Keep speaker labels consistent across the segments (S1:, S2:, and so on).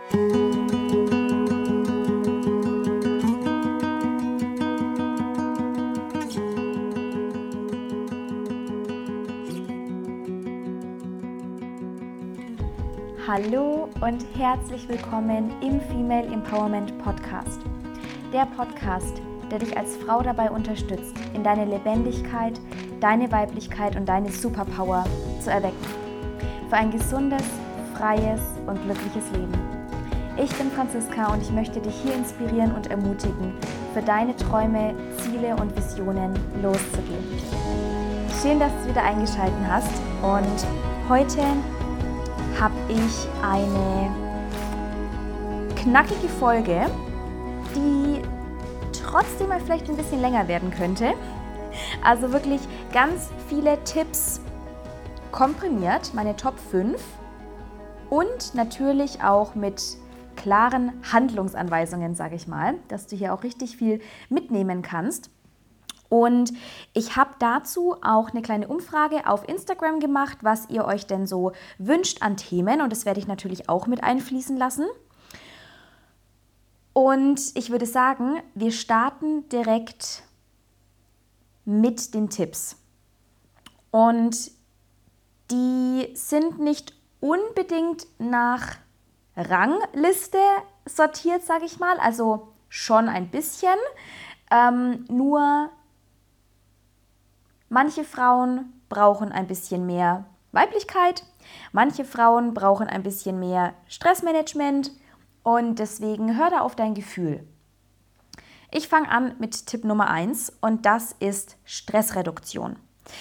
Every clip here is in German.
S1: Hallo und herzlich willkommen im Female Empowerment Podcast. Der Podcast, der dich als Frau dabei unterstützt, in deine Lebendigkeit, deine Weiblichkeit und deine Superpower zu erwecken. Für ein gesundes, freies und glückliches Leben. Ich bin Franziska und ich möchte dich hier inspirieren und ermutigen, für deine Träume, Ziele und Visionen loszugehen. Schön, dass du wieder eingeschaltet hast und heute habe ich eine knackige Folge, die trotzdem mal vielleicht ein bisschen länger werden könnte. Also wirklich ganz viele Tipps komprimiert, meine Top 5 und natürlich auch mit klaren Handlungsanweisungen, sage ich mal, dass du hier auch richtig viel mitnehmen kannst. Und ich habe dazu auch eine kleine Umfrage auf Instagram gemacht, was ihr euch denn so wünscht an Themen. Und das werde ich natürlich auch mit einfließen lassen. Und ich würde sagen, wir starten direkt mit den Tipps. Und die sind nicht unbedingt nach Rangliste sortiert, sage ich mal. Also schon ein bisschen. Nur manche Frauen brauchen ein bisschen mehr Weiblichkeit, manche Frauen brauchen ein bisschen mehr Stressmanagement und deswegen hör da auf dein Gefühl. Ich fange an mit Tipp Nummer 1 und das ist Stressreduktion.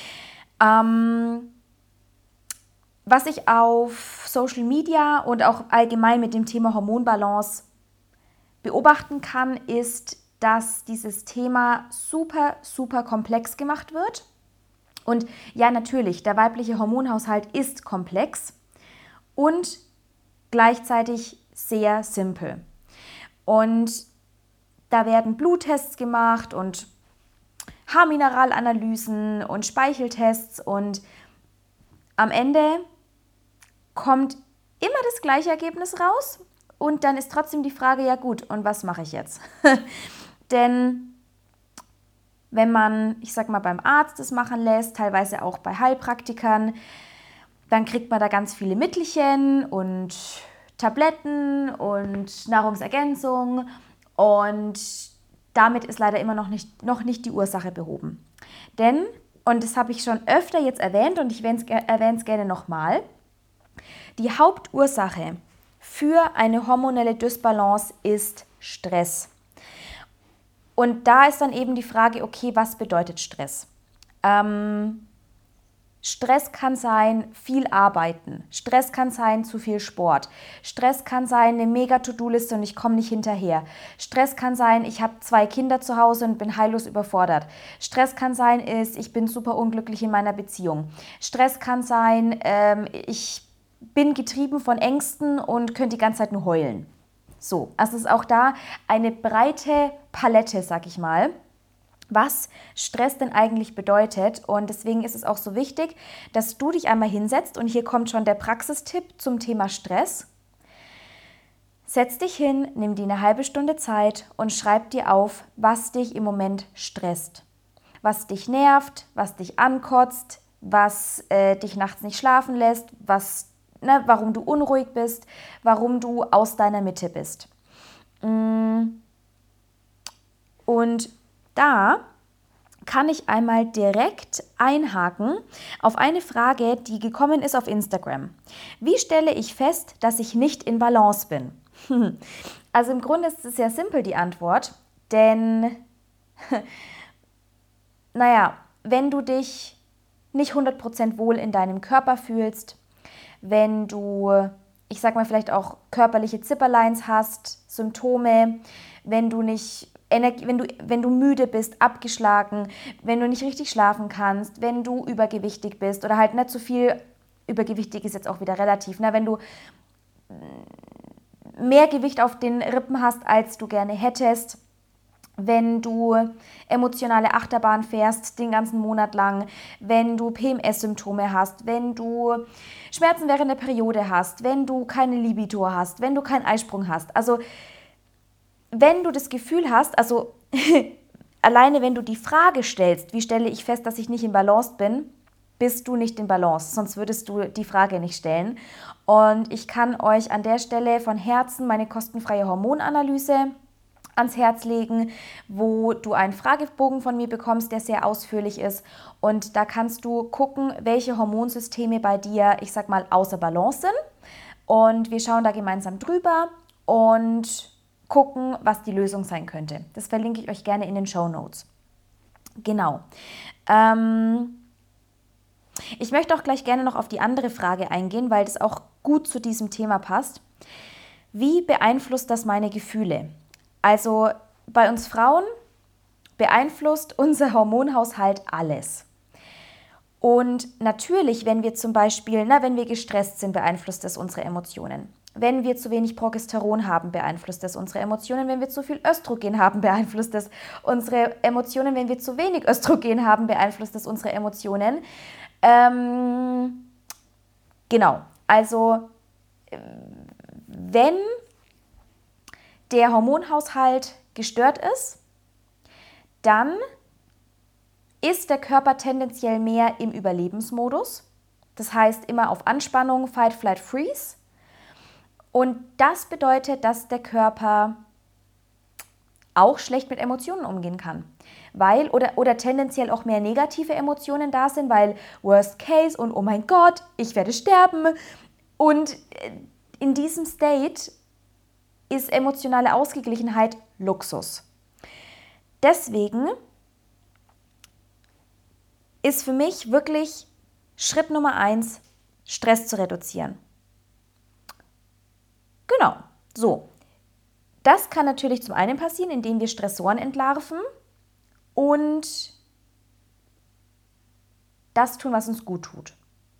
S1: Was ich auf Social Media und auch allgemein mit dem Thema Hormonbalance beobachten kann, ist, dass dieses Thema super, super komplex gemacht wird. Und ja, natürlich, der weibliche Hormonhaushalt ist komplex und gleichzeitig sehr simpel. Und da werden Bluttests gemacht und Haarmineralanalysen und Speicheltests und am Ende kommt immer das gleiche Ergebnis raus und dann ist trotzdem die Frage, ja gut, und was mache ich jetzt? Denn wenn man, ich sag mal, beim Arzt das machen lässt, teilweise auch bei Heilpraktikern, dann kriegt man da ganz viele Mittelchen und Tabletten und Nahrungsergänzung und damit ist leider immer noch nicht die Ursache behoben. Denn, und das habe ich schon öfter jetzt erwähnt und ich erwähne es gerne nochmal, die Hauptursache für eine hormonelle Dysbalance ist Stress. Und da ist dann eben die Frage, okay, was bedeutet Stress? Stress kann sein, viel arbeiten. Stress kann sein, zu viel Sport. Stress kann sein, eine mega To-Do-Liste und ich komme nicht hinterher. Stress kann sein, ich habe 2 Kinder zu Hause und bin heillos überfordert. Stress kann sein, ich bin super unglücklich in meiner Beziehung. Stress kann sein, ich bin getrieben von Ängsten und könnte die ganze Zeit nur heulen. So, also es ist auch da eine breite Palette, sag ich mal, was Stress denn eigentlich bedeutet. Und deswegen ist es auch so wichtig, dass du dich einmal hinsetzt und hier kommt schon der Praxistipp zum Thema Stress. Setz dich hin, nimm dir eine halbe Stunde Zeit und schreib dir auf, was dich im Moment stresst. Was dich nervt, was dich ankotzt, was dich nachts nicht schlafen lässt, warum du unruhig bist, warum du aus deiner Mitte bist. Und da kann ich einmal direkt einhaken auf eine Frage, die gekommen ist auf Instagram. Wie stelle ich fest, dass ich nicht in Balance bin? Also im Grunde ist es sehr simpel, die Antwort, denn wenn du dich nicht 100% wohl in deinem Körper fühlst, wenn du, ich sag mal, vielleicht auch körperliche Zipperleins hast, Symptome, wenn du müde bist, abgeschlagen, wenn du nicht richtig schlafen kannst, wenn du übergewichtig bist oder halt nicht so viel, übergewichtig ist jetzt auch wieder relativ, wenn du mehr Gewicht auf den Rippen hast, als du gerne hättest, wenn du emotionale Achterbahn fährst den ganzen Monat lang, wenn du PMS-Symptome hast, wenn du Schmerzen während der Periode hast, wenn du keine Libido hast, wenn du keinen Eisprung hast. Also wenn du das Gefühl hast, also alleine wenn du die Frage stellst, wie stelle ich fest, dass ich nicht in Balance bin, bist du nicht in Balance, sonst würdest du die Frage nicht stellen. Und ich kann euch an der Stelle von Herzen meine kostenfreie Hormonanalyse ans Herz legen, wo du einen Fragebogen von mir bekommst, der sehr ausführlich ist. Und da kannst du gucken, welche Hormonsysteme bei dir, ich sag mal, außer Balance sind. Und wir schauen da gemeinsam drüber und gucken, was die Lösung sein könnte. Das verlinke ich euch gerne in den Shownotes. Genau. Ich möchte auch gleich gerne noch auf die andere Frage eingehen, weil das auch gut zu diesem Thema passt. Wie beeinflusst das meine Gefühle? Also bei uns Frauen beeinflusst unser Hormonhaushalt alles. Und natürlich, wenn wir zum Beispiel, wenn wir gestresst sind, beeinflusst das unsere Emotionen. Wenn wir zu wenig Progesteron haben, beeinflusst das unsere Emotionen. Wenn wir zu viel Östrogen haben, beeinflusst das unsere Emotionen. Wenn wir zu wenig Östrogen haben, beeinflusst das unsere Emotionen. Genau, also wenn der Hormonhaushalt gestört ist, dann ist der Körper tendenziell mehr im Überlebensmodus. Das heißt immer auf Anspannung, Fight, Flight, Freeze. Und das bedeutet, dass der Körper auch schlecht mit Emotionen umgehen kann. Weil, oder tendenziell auch mehr negative Emotionen da sind, weil Worst Case und oh mein Gott, ich werde sterben. Und in diesem State ist emotionale Ausgeglichenheit Luxus. Deswegen ist für mich wirklich Schritt Nummer 1, Stress zu reduzieren. Genau, so. Das kann natürlich zum einen passieren, indem wir Stressoren entlarven und das tun, was uns gut tut.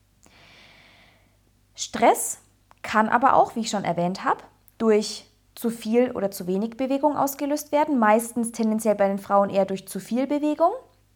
S1: Stress kann aber auch, wie ich schon erwähnt habe, durch zu viel oder zu wenig Bewegung ausgelöst werden. Meistens tendenziell bei den Frauen eher durch zu viel Bewegung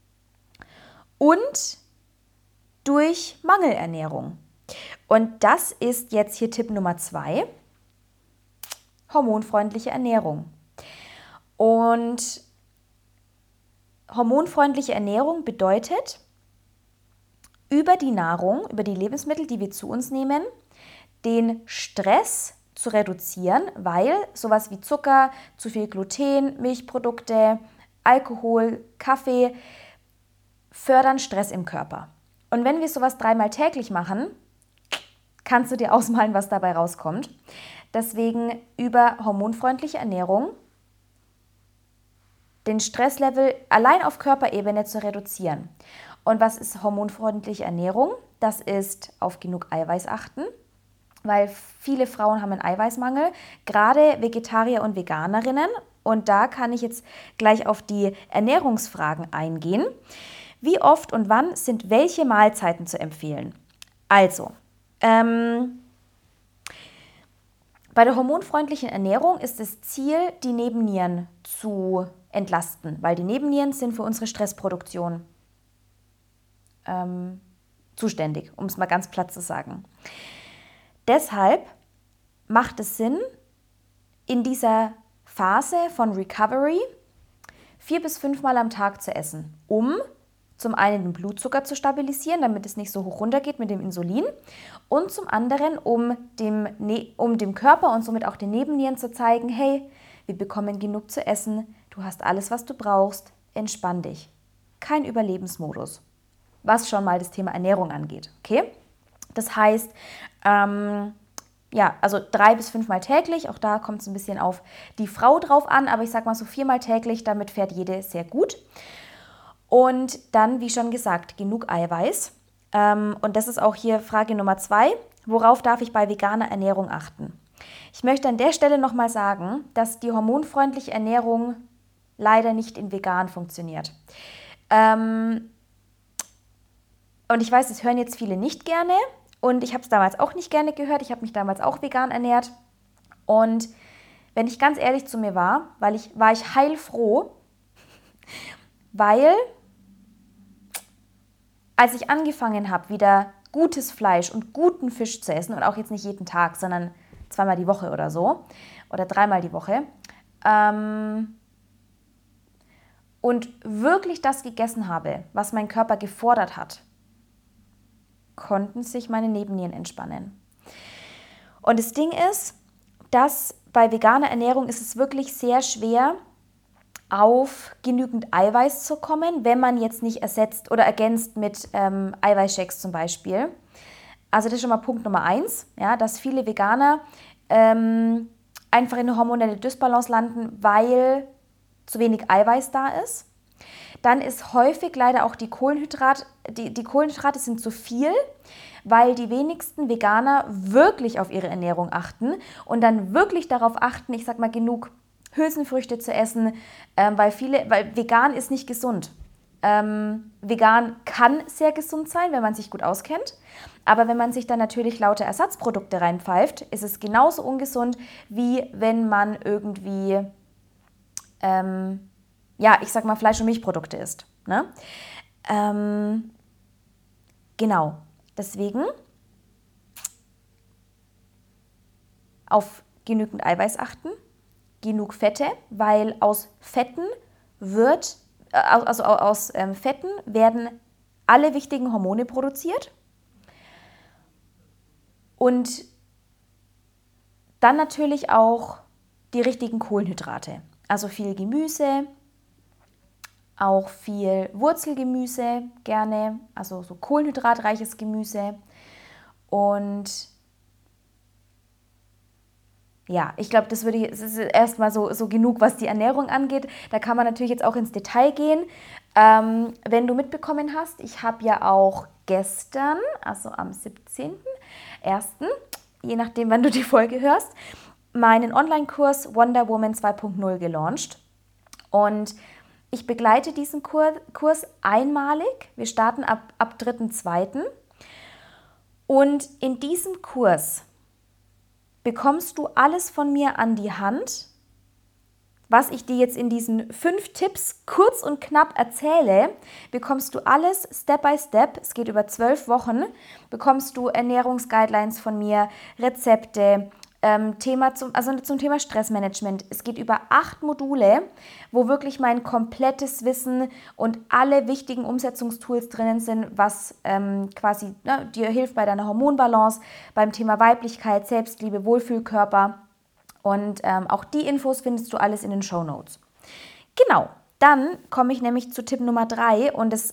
S1: und durch Mangelernährung. Und das ist jetzt hier Tipp Nummer 2, hormonfreundliche Ernährung. Und hormonfreundliche Ernährung bedeutet, über die Nahrung, über die Lebensmittel, die wir zu uns nehmen, den Stress zu reduzieren, weil sowas wie Zucker, zu viel Gluten, Milchprodukte, Alkohol, Kaffee fördern Stress im Körper. Und wenn wir sowas 3-mal täglich machen, kannst du dir ausmalen, was dabei rauskommt. Deswegen über hormonfreundliche Ernährung den Stresslevel allein auf Körperebene zu reduzieren. Und was ist hormonfreundliche Ernährung? Das ist auf genug Eiweiß achten, weil viele Frauen haben einen Eiweißmangel, gerade Vegetarier und Veganerinnen. Und da kann ich jetzt gleich auf die Ernährungsfragen eingehen. Wie oft und wann sind welche Mahlzeiten zu empfehlen? Also, bei der hormonfreundlichen Ernährung ist das Ziel, die Nebennieren zu entlasten, weil die Nebennieren sind für unsere Stressproduktion zuständig, um es mal ganz platt zu sagen. Deshalb macht es Sinn, in dieser Phase von Recovery 4 bis 5 Mal am Tag zu essen, um zum einen den Blutzucker zu stabilisieren, damit es nicht so hoch runtergeht mit dem Insulin und zum anderen, um dem Körper und somit auch den Nebennieren zu zeigen, hey, wir bekommen genug zu essen, du hast alles, was du brauchst, entspann dich. Kein Überlebensmodus, was schon mal das Thema Ernährung angeht, okay? Das heißt, also 3 bis 5 Mal täglich, auch da kommt es ein bisschen auf die Frau drauf an, aber ich sag mal so 4 Mal täglich, damit fährt jede sehr gut. Und dann, wie schon gesagt, genug Eiweiß. Und das ist auch hier Frage Nummer 2. Worauf darf ich bei veganer Ernährung achten? Ich möchte an der Stelle nochmal sagen, dass die hormonfreundliche Ernährung leider nicht in vegan funktioniert. Und ich weiß, das hören jetzt viele nicht gerne. Und ich habe es damals auch nicht gerne gehört. Ich habe mich damals auch vegan ernährt. Und wenn ich ganz ehrlich zu mir war, war ich heilfroh, Weil, als ich angefangen habe, wieder gutes Fleisch und guten Fisch zu essen, und auch jetzt nicht jeden Tag, sondern 2-mal die Woche oder so, oder 3-mal die Woche, und wirklich das gegessen habe, was mein Körper gefordert hat, konnten sich meine Nebennieren entspannen. Und das Ding ist, dass bei veganer Ernährung ist es wirklich sehr schwer, auf genügend Eiweiß zu kommen, wenn man jetzt nicht ersetzt oder ergänzt mit Eiweißshakes zum Beispiel. Also das ist schon mal Punkt Nummer 1, ja, dass viele Veganer einfach in eine hormonelle Dysbalance landen, weil zu wenig Eiweiß da ist. Dann ist häufig leider auch die Kohlenhydrate sind zu viel, weil die wenigsten Veganer wirklich auf ihre Ernährung achten und dann wirklich darauf achten, ich sag mal, genug Hülsenfrüchte zu essen, weil vegan ist nicht gesund. Vegan kann sehr gesund sein, wenn man sich gut auskennt, aber wenn man sich dann natürlich lauter Ersatzprodukte reinpfeift, ist es genauso ungesund, wie wenn man irgendwie, ich sag mal, Fleisch- und Milchprodukte isst. Ne? Genau, deswegen auf genügend Eiweiß achten, genug Fette, weil aus Fetten Fetten werden alle wichtigen Hormone produziert. Und dann natürlich auch die richtigen Kohlenhydrate. Also viel Gemüse, auch viel Wurzelgemüse gerne, also so kohlenhydratreiches Gemüse. Und ja, ich glaube, das ist erstmal so genug, was die Ernährung angeht. Da kann man natürlich jetzt auch ins Detail gehen. Wenn du mitbekommen hast, ich habe ja auch gestern, also am 17.01., je nachdem, wann du die Folge hörst, meinen Online-Kurs Wonder Woman 2.0 gelauncht. Und ich begleite diesen Kurs einmalig. Wir starten ab 3.2. Und in diesem Kurs bekommst du alles von mir an die Hand, was ich dir jetzt in diesen 5 Tipps kurz und knapp erzähle, bekommst du alles Step by Step, es geht über 12 Wochen, bekommst du Ernährungsguidelines von mir, Rezepte, zum Thema Stressmanagement. Es geht über 8 Module, wo wirklich mein komplettes Wissen und alle wichtigen Umsetzungstools drinnen sind, was dir hilft bei deiner Hormonbalance, beim Thema Weiblichkeit, Selbstliebe, Wohlfühlkörper. Und auch die Infos findest du alles in den Shownotes. Genau, dann komme ich nämlich zu Tipp Nummer 3 und es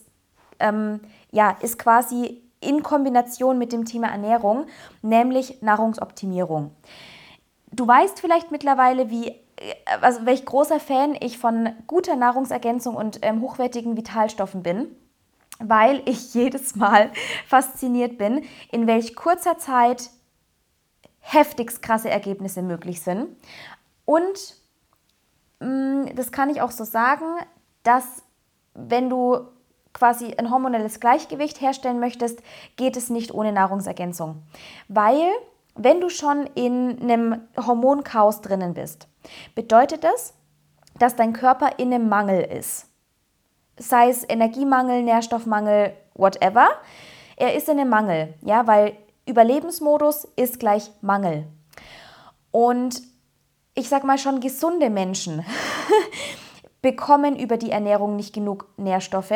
S1: ist quasi in Kombination mit dem Thema Ernährung, nämlich Nahrungsoptimierung. Du weißt vielleicht mittlerweile, welch großer Fan ich von guter Nahrungsergänzung und hochwertigen Vitalstoffen bin, weil ich jedes Mal fasziniert bin, in welch kurzer Zeit heftigst krasse Ergebnisse möglich sind. Und das kann ich auch so sagen, dass wenn du quasi ein hormonelles Gleichgewicht herstellen möchtest, geht es nicht ohne Nahrungsergänzung. Weil, wenn du schon in einem Hormonchaos drinnen bist, bedeutet das, dass dein Körper in einem Mangel ist. Sei es Energiemangel, Nährstoffmangel, whatever. Er ist in einem Mangel, ja, weil Überlebensmodus ist gleich Mangel. Und ich sag mal schon, gesunde Menschen bekommen über die Ernährung nicht genug Nährstoffe.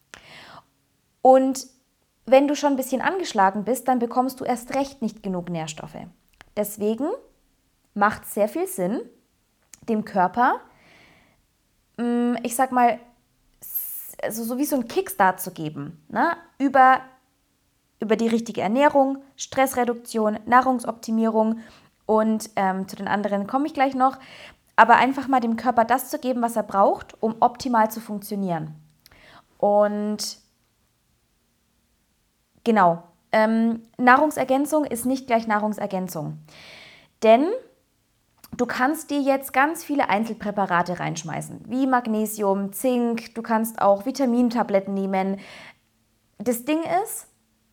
S1: Und wenn du schon ein bisschen angeschlagen bist, dann bekommst du erst recht nicht genug Nährstoffe. Deswegen macht es sehr viel Sinn, dem Körper, ich sag mal, so wie so einen Kickstart zu geben, ne? Über die richtige Ernährung, Stressreduktion, Nahrungsoptimierung und zu den anderen komme ich gleich noch. Aber einfach mal dem Körper das zu geben, was er braucht, um optimal zu funktionieren. Und genau, Nahrungsergänzung ist nicht gleich Nahrungsergänzung. Denn du kannst dir jetzt ganz viele Einzelpräparate reinschmeißen, wie Magnesium, Zink, du kannst auch Vitamintabletten nehmen. Das Ding ist,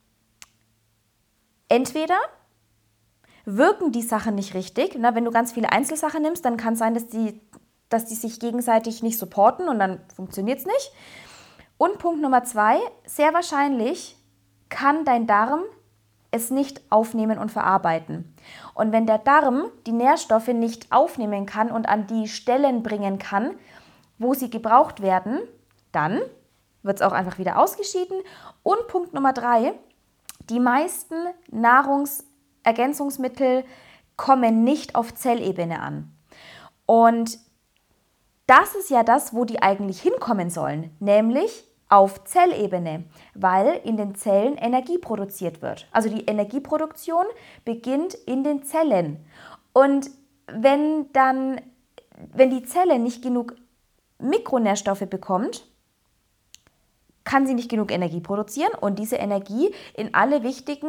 S1: entweder wirken die Sachen nicht richtig, wenn du ganz viele Einzelsachen nimmst, dann kann es sein, dass die dass die sich gegenseitig nicht supporten und dann funktioniert es nicht. Und Punkt Nummer 2, sehr wahrscheinlich kann dein Darm es nicht aufnehmen und verarbeiten. Und wenn der Darm die Nährstoffe nicht aufnehmen kann und an die Stellen bringen kann, wo sie gebraucht werden, dann wird es auch einfach wieder ausgeschieden. Und Punkt Nummer 3, die meisten Nahrungsergänzungsmittel kommen nicht auf Zellebene an. Und das ist ja das, wo die eigentlich hinkommen sollen, nämlich auf Zellebene, weil in den Zellen Energie produziert wird. Also die Energieproduktion beginnt in den Zellen. Und wenn die Zelle nicht genug Mikronährstoffe bekommt, kann sie nicht genug Energie produzieren und diese Energie in alle wichtige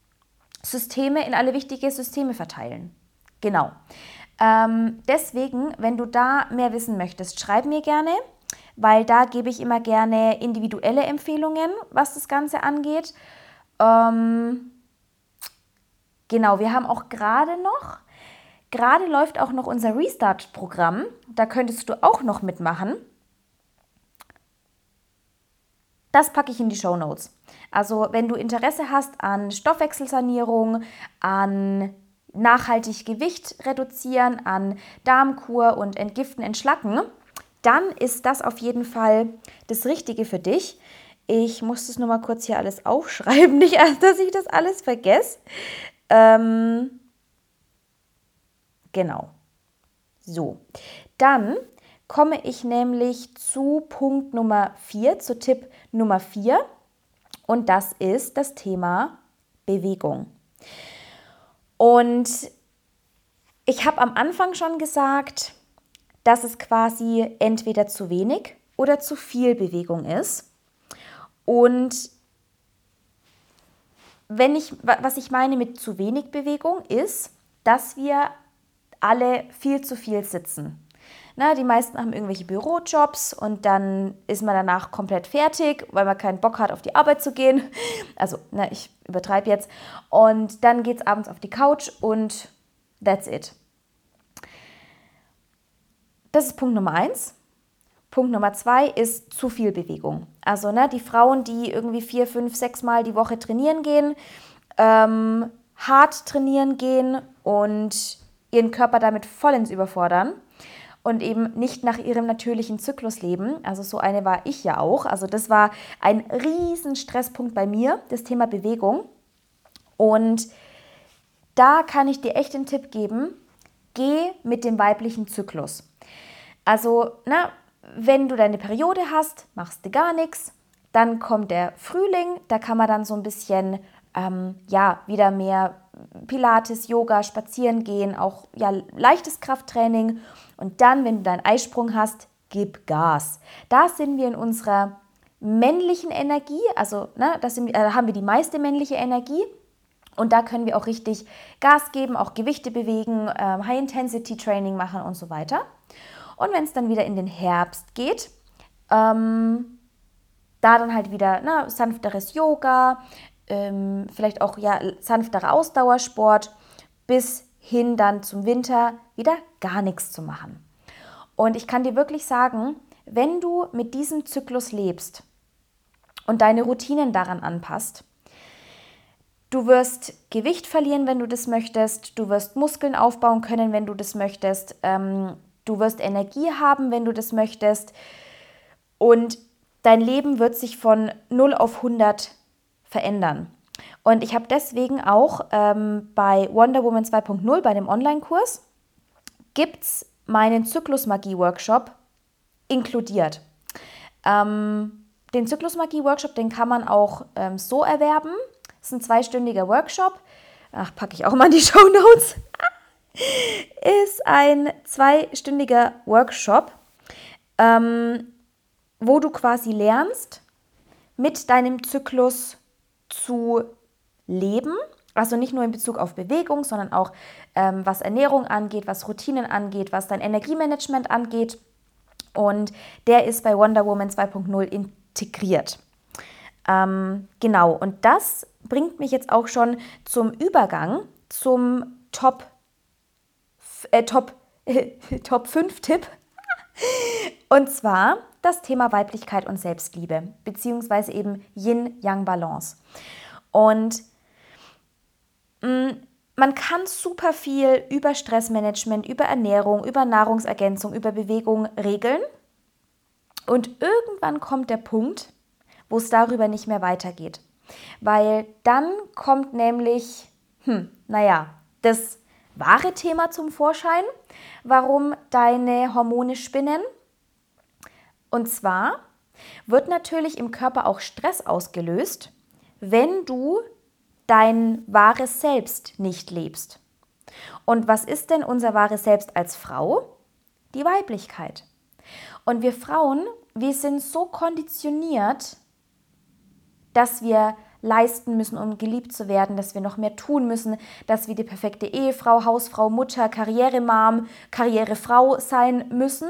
S1: Systeme verteilen. Genau. Deswegen, wenn du da mehr wissen möchtest, schreib mir gerne, weil da gebe ich immer gerne individuelle Empfehlungen, was das Ganze angeht. Genau, wir haben auch gerade läuft auch noch unser Restart-Programm, da könntest du auch noch mitmachen. Das packe ich in die Shownotes. Also wenn du Interesse hast an Stoffwechselsanierung, an nachhaltig Gewicht reduzieren, an Darmkur und Entgiften, Entschlacken, dann ist das auf jeden Fall das Richtige für dich. Ich muss das nur mal kurz hier alles aufschreiben, nicht, dass ich das alles vergesse. Genau. So, dann komme ich nämlich zu Punkt Nummer 4, zu Tipp Nummer 4 und das ist das Thema Bewegung. Und ich habe am Anfang schon gesagt, dass es quasi entweder zu wenig oder zu viel Bewegung ist. Und was ich meine mit zu wenig Bewegung ist, dass wir alle viel zu viel sitzen. Na, die meisten haben irgendwelche Bürojobs und dann ist man danach komplett fertig, weil man keinen Bock hat, auf die Arbeit zu gehen. Also, ich übertreibe jetzt. Und dann geht es abends auf die Couch und that's it. Das ist Punkt Nummer 1. Punkt Nummer 2 ist zu viel Bewegung. Also die Frauen, die irgendwie 4, 5, 6 Mal die Woche trainieren gehen, hart trainieren gehen und ihren Körper damit vollends überfordern und eben nicht nach ihrem natürlichen Zyklus leben. Also so eine war ich ja auch. Also das war ein riesen Stresspunkt bei mir, das Thema Bewegung. Und da kann ich dir echt den Tipp geben, geh mit dem weiblichen Zyklus. Also, wenn du deine Periode hast, machst du gar nichts. Dann kommt der Frühling, da kann man dann so ein bisschen wieder mehr Pilates, Yoga, spazieren gehen, auch leichtes Krafttraining. Und dann, wenn du deinen Eisprung hast, gib Gas. Da sind wir in unserer männlichen Energie, also da haben wir die meiste männliche Energie. Und da können wir auch richtig Gas geben, auch Gewichte bewegen, High-Intensity-Training machen und so weiter. Und wenn es dann wieder in den Herbst geht, da dann halt wieder sanfteres Yoga, vielleicht auch sanfterer Ausdauersport, bis hin dann zum Winter wieder gar nichts zu machen. Und ich kann dir wirklich sagen, wenn du mit diesem Zyklus lebst und deine Routinen daran anpasst, du wirst Gewicht verlieren, wenn du das möchtest, du wirst Muskeln aufbauen können, wenn du das möchtest, du wirst Energie haben, wenn du das möchtest und dein Leben wird sich von 0 auf 100 verändern. Und ich habe deswegen auch bei Wonder Woman 2.0, bei dem Online-Kurs, gibt es meinen Zyklusmagie-Workshop inkludiert. Den Zyklusmagie-Workshop, den kann man auch so erwerben. Das ist ein 2-stündiger Workshop. Packe ich auch mal in die Shownotes. Ist ein 2-stündiger Workshop, wo du quasi lernst, mit deinem Zyklus zu leben. Also nicht nur in Bezug auf Bewegung, sondern auch was Ernährung angeht, was Routinen angeht, was dein Energiemanagement angeht. Und der ist bei Wonder Woman 2.0 integriert. Genau, und das bringt mich jetzt auch schon zum Übergang zum Top 5 Tipp. Und zwar das Thema Weiblichkeit und Selbstliebe, beziehungsweise eben Yin-Yang-Balance. Und man kann super viel über Stressmanagement, über Ernährung, über Nahrungsergänzung, über Bewegung regeln. Und irgendwann kommt der Punkt, wo es darüber nicht mehr weitergeht. Weil dann kommt nämlich, das wahre Thema zum Vorschein, warum deine Hormone spinnen. Und zwar wird natürlich im Körper auch Stress ausgelöst, wenn du dein wahres Selbst nicht lebst. Und was ist denn unser wahres Selbst als Frau? Die Weiblichkeit. Und wir Frauen, wir sind so konditioniert, dass wir leisten müssen, um geliebt zu werden, dass wir noch mehr tun müssen, dass wir die perfekte Ehefrau, Hausfrau, Mutter, Karrieremom, Karrierefrau sein müssen,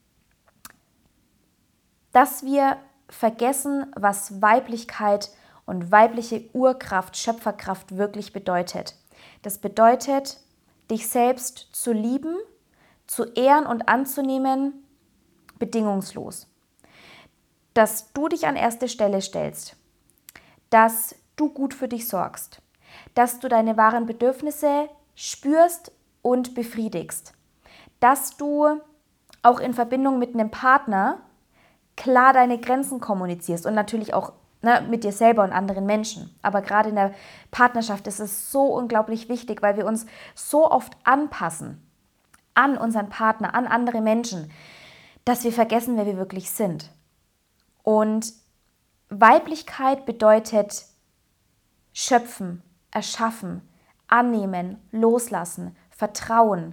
S1: dass wir vergessen, was Weiblichkeit und weibliche Urkraft, Schöpferkraft wirklich bedeutet. Das bedeutet, dich selbst zu lieben, zu ehren und anzunehmen, bedingungslos. Dass du dich an erste Stelle stellst, dass du gut für dich sorgst, dass du deine wahren Bedürfnisse spürst und befriedigst, dass du auch in Verbindung mit einem Partner klar deine Grenzen kommunizierst und natürlich auch mit dir selber und anderen Menschen. Aber gerade in der Partnerschaft ist es so unglaublich wichtig, weil wir uns so oft anpassen an unseren Partner, an andere Menschen, dass wir vergessen, wer wir wirklich sind. Und Weiblichkeit bedeutet schöpfen, erschaffen, annehmen, loslassen, vertrauen,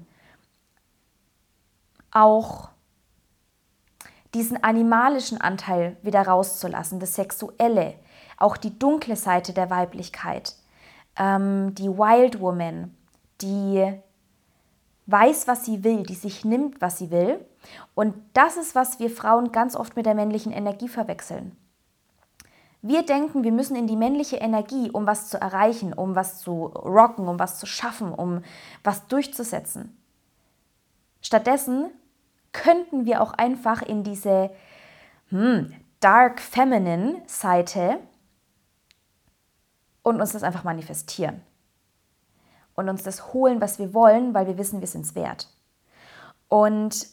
S1: auch diesen animalischen Anteil wieder rauszulassen, das Sexuelle, auch die dunkle Seite der Weiblichkeit, die Wild Woman, die weiß, was sie will, die sich nimmt, was sie will. Und das ist, was wir Frauen ganz oft mit der männlichen Energie verwechseln. Wir denken, wir müssen in die männliche Energie, um was zu erreichen, um was zu rocken, um was zu schaffen, um was durchzusetzen. Stattdessen könnten wir auch einfach in diese Dark Feminine Seite und uns das einfach manifestieren. Und uns das holen, was wir wollen, weil wir wissen, wir sind es wert. Und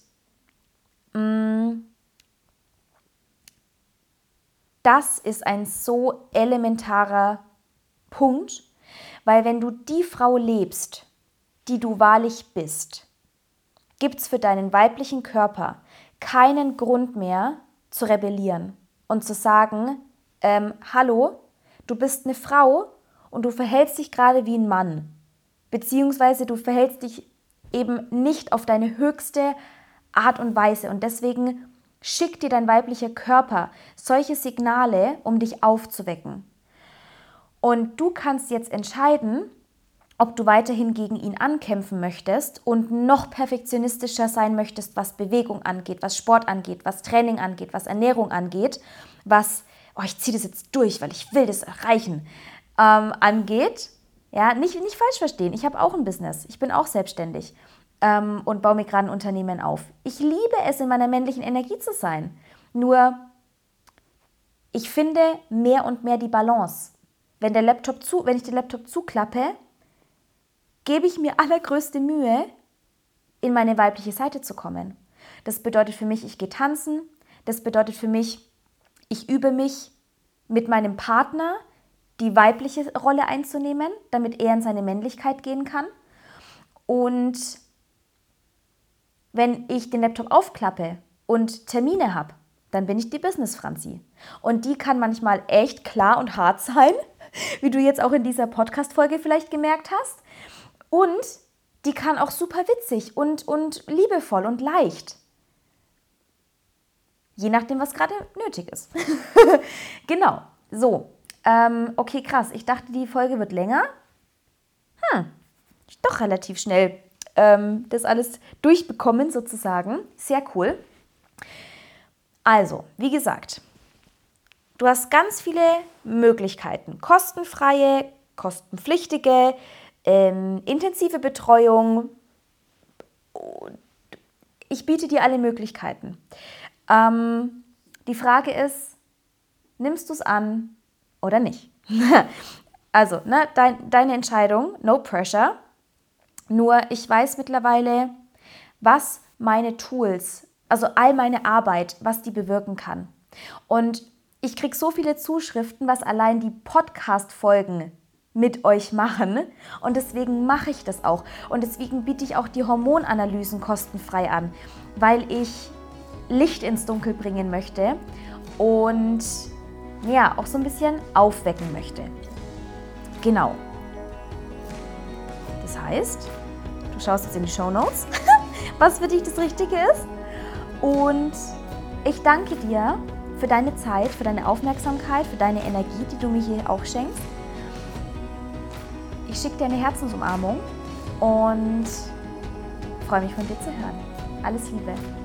S1: das ist ein so elementarer Punkt, weil wenn du die Frau lebst, die du wahrlich bist, gibt es für deinen weiblichen Körper keinen Grund mehr zu rebellieren und zu sagen, hallo, du bist eine Frau und du verhältst dich gerade wie ein Mann. Beziehungsweise du verhältst dich eben nicht auf deine höchste Art und Weise. Und deswegen schickt dir dein weiblicher Körper solche Signale, um dich aufzuwecken. Und du kannst jetzt entscheiden, ob du weiterhin gegen ihn ankämpfen möchtest und noch perfektionistischer sein möchtest, was Bewegung angeht, was Sport angeht, was Training angeht, was Ernährung angeht, was, ich ziehe das jetzt durch, weil ich will das erreichen, angeht. Ja, nicht falsch verstehen, ich habe auch ein Business, ich bin auch selbstständig und baue mir gerade ein Unternehmen auf. Ich liebe es, in meiner männlichen Energie zu sein. Nur, ich finde mehr und mehr die Balance. Wenn ich den Laptop zuklappe, gebe ich mir allergrößte Mühe, in meine weibliche Seite zu kommen. Das bedeutet für mich, ich gehe tanzen. Das bedeutet für mich, ich übe mich mit meinem Partner, die weibliche Rolle einzunehmen, damit er in seine Männlichkeit gehen kann. Und wenn ich den Laptop aufklappe und Termine habe, dann bin ich die Business-Franzi. Und die kann manchmal echt klar und hart sein, wie du jetzt auch in dieser Podcast-Folge vielleicht gemerkt hast. Und die kann auch super witzig und liebevoll und leicht. Je nachdem, was gerade nötig ist. Genau, so. Okay, krass. Ich dachte, die Folge wird länger. Doch relativ schnell das alles durchbekommen sozusagen. Sehr cool. Also, wie gesagt, du hast ganz viele Möglichkeiten. Kostenfreie, kostenpflichtige, intensive Betreuung. Ich biete dir alle Möglichkeiten. Die Frage ist, nimmst du es an oder nicht? Also, ne, deine Entscheidung, no pressure. Nur ich weiß mittlerweile, was meine Tools, also all meine Arbeit, was die bewirken kann. Und ich kriege so viele Zuschriften, was allein die Podcast-Folgen mit euch machen. Und deswegen mache ich das auch. Und deswegen biete ich auch die Hormonanalysen kostenfrei an, weil ich Licht ins Dunkel bringen möchte und ja, auch so ein bisschen aufwecken möchte. Genau. Das heißt, du schaust jetzt in die Shownotes, was für dich das Richtige ist. Und ich danke dir für deine Zeit, für deine Aufmerksamkeit, für deine Energie, die du mir hier auch schenkst. Ich schicke dir eine Herzensumarmung und freue mich von dir zu hören. Alles Liebe.